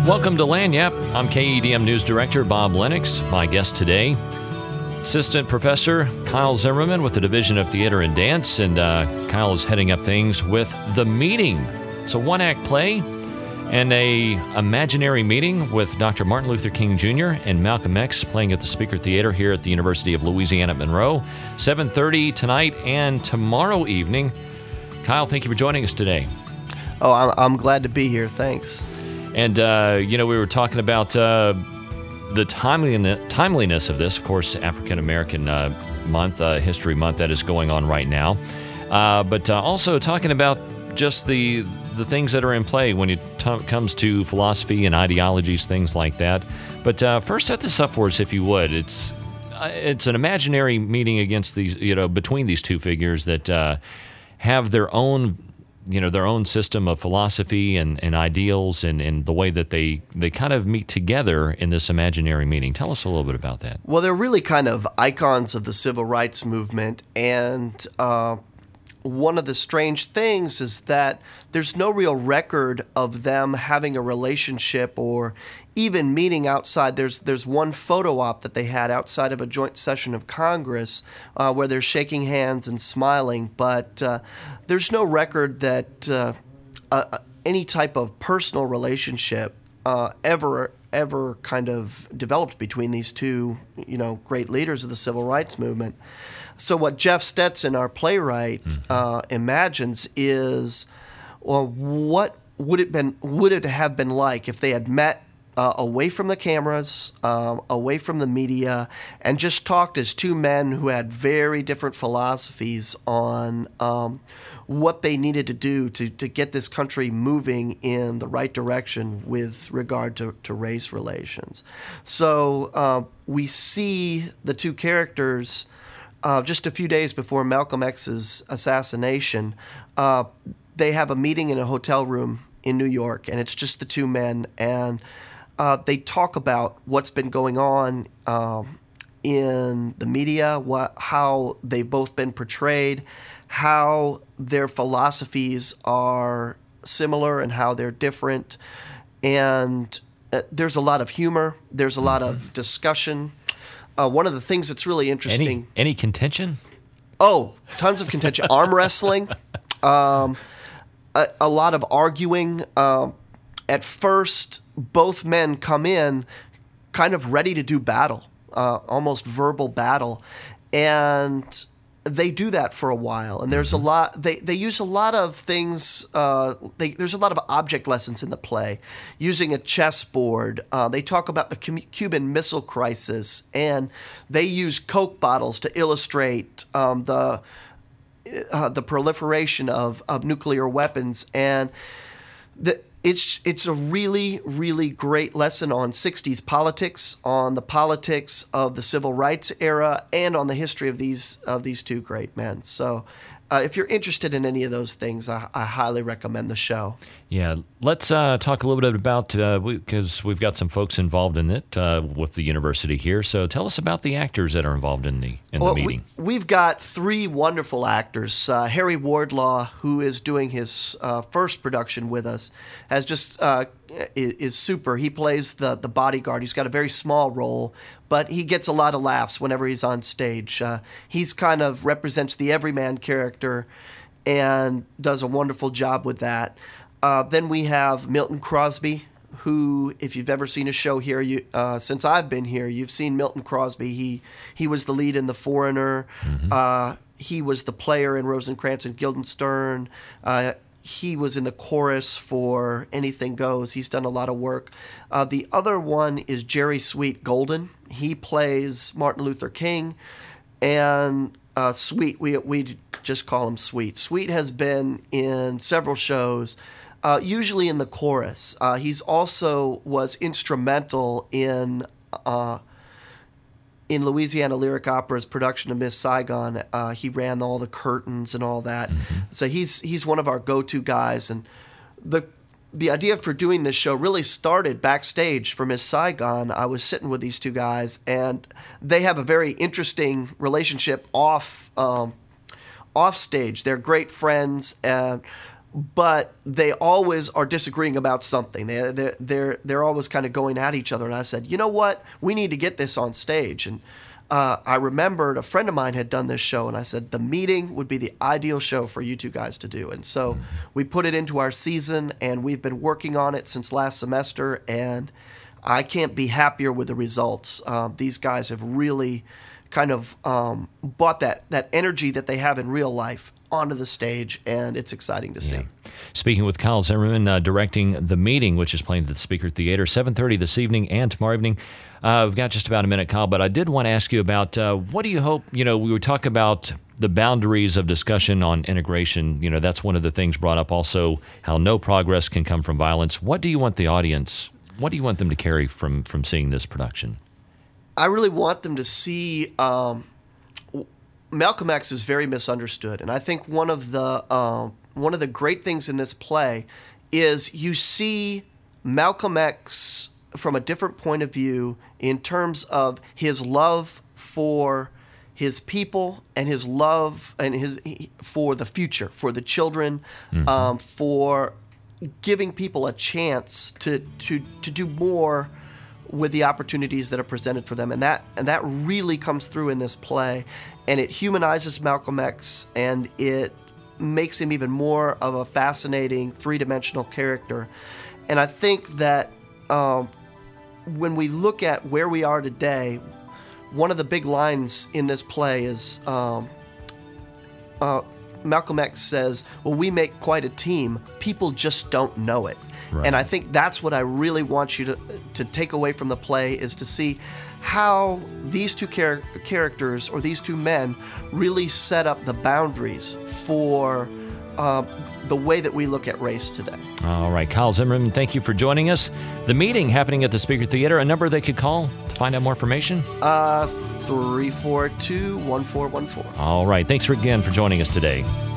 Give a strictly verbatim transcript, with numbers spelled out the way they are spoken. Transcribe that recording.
Welcome to Lagniappe. I'm K E D M News Director Bob Lennox. My guest today, Assistant Professor Kyle Zimmerman with the Division of Theater and Dance, and uh, Kyle is heading up things with The Meeting. It's a one-act play and a imaginary meeting with Doctor Martin Luther King Junior and Malcolm X playing at the Speaker Theater here at the University of Louisiana at Monroe. seven thirty tonight and tomorrow evening. Kyle, thank you for joining us today. Oh, I'm, I'm glad to be here. Thanks. And, uh, you know, we were talking about uh, the timeliness, timeliness of this, of course, African-American uh, month, uh, History Month that is going on right now. Uh, but uh, also talking about just the the things that are in play when it t- comes to philosophy and ideologies, things like that. But uh, first, set this up for us, if you would. It's uh, it's an imaginary meeting against these, you know, between these two figures that uh, have their own, you know, their own system of philosophy and, and ideals and, and the way that they, they kind of meet together in this imaginary meeting. Tell us a little bit about that. Well, they're really kind of icons of the civil rights movement, and uh, one of the strange things is that there's no real record of them having a relationship or even meeting outside. There's there's one photo op that they had outside of a joint session of Congress uh, where they're shaking hands and smiling, but uh, there's no record that uh, uh, any type of personal relationship uh, ever ever kind of developed between these two, you know, great leaders of the civil rights movement. So what Jeff Stetson, our playwright, mm-hmm. uh, imagines is, well, what would it been would it have been like if they had met uh, away from the cameras, um, away from the media, and just talked as two men who had very different philosophies on um, what they needed to do to, to get this country moving in the right direction with regard to, to race relations. So uh, we see the two characters. Uh, just a few days before Malcolm X's assassination, uh, they have a meeting in a hotel room in New York, and it's just the two men, and uh, they talk about what's been going on um, in the media, what, how they've both been portrayed, how their philosophies are similar and how they're different, and uh, there's a lot of humor, there's a lot of discussion. Uh, one of the things that's really interesting. Any, any contention? Oh, tons of contention. Arm wrestling, um, a, a lot of arguing. Um, at first, both men come in kind of ready to do battle, uh, almost verbal battle. And they do that for a while. And there's a lot, they, they use a lot of things, uh, they, there's a lot of object lessons in the play, using a chessboard. Uh, they talk about the Cuban Missile Crisis, and they use Coke bottles to illustrate um, the uh, the proliferation of, of nuclear weapons. And the It's it's a really, really great lesson on sixties politics, on the politics of the civil rights era, and on the history of these of these two great men. So uh, if you're interested in any of those things, I, I highly recommend the show. Yeah, let's uh, talk a little bit about, because uh, we, we've got some folks involved in it uh, with the university here. So tell us about the actors that are involved in the in well, the meeting. We, we've got three wonderful actors. Uh, Harry Wardlaw, who is doing his uh, first production with us, has just uh, is, is super. He plays the the bodyguard. He's got a very small role, but he gets a lot of laughs whenever he's on stage. Uh, he's kind of represents the everyman character and does a wonderful job with that. Uh, then we have Milton Crosby, who, if you've ever seen a show here, you, uh, since I've been here, you've seen Milton Crosby. He he was the lead in The Foreigner. Mm-hmm. Uh, he was the player in Rosencrantz and Guildenstern. Uh, he was in the chorus for Anything Goes. He's done a lot of work. Uh, the other one is Jerry Sweet Golden. He plays Martin Luther King. And uh, Sweet, we we just call him Sweet. Sweet has been in several shows. Uh, usually in the chorus. Uh, he's also was instrumental in uh, in Louisiana Lyric Opera's production of Miss Saigon. Uh, he ran all the curtains and all that. Mm-hmm. So he's he's one of our go-to guys. And the the idea for doing this show really started backstage for Miss Saigon. I was sitting with these two guys, and they have a very interesting relationship off um, off stage. They're great friends, and but they always are disagreeing about something. They they're they're they're always kind of going at each other. And I said, you know what? We need to get this on stage. And uh, I remembered a friend of mine had done this show, and I said the meeting would be the ideal show for you two guys to do. And so we put it into our season, and we've been working on it since last semester. And I can't be happier with the results. Uh, these guys have really kind of um, brought that, that energy that they have in real life onto the stage, and it's exciting to see. Yeah. Speaking with Kyle Zimmerman, uh, directing The Meeting, which is playing at the Speaker Theater, seven thirty this evening and tomorrow evening. Uh, we've got just about a minute, Kyle, but I did want to ask you about uh, what do you hope, you know, we would talk about the boundaries of discussion on integration. You know, that's one of the things brought up also, how no progress can come from violence. What do you want the audience, what do you want them to carry from, from seeing this production? I really want them to see um, Malcolm X is very misunderstood, and I think one of the uh, one of the great things in this play is you see Malcolm X from a different point of view in terms of his love for his people and his love and his for the future, for the children, mm-hmm. um, for giving people a chance to to to do more with the opportunities that are presented for them. And that and that really comes through in this play. And it humanizes Malcolm X, and it makes him even more of a fascinating three-dimensional character. And I think that um, when we look at where we are today, one of the big lines in this play is um, uh, Malcolm X says, well, we make quite a team. People just don't know it. Right. And I think that's what I really want you to to take away from the play, is to see how these two char- characters or these two men really set up the boundaries for uh, the way that we look at race today. All right, Kyle Zimmerman, thank you for joining us. The Meeting happening at the Speaker Theater. A number they could call to find out more information? Uh, three four two, one four one four. All right, thanks for, again for joining us today.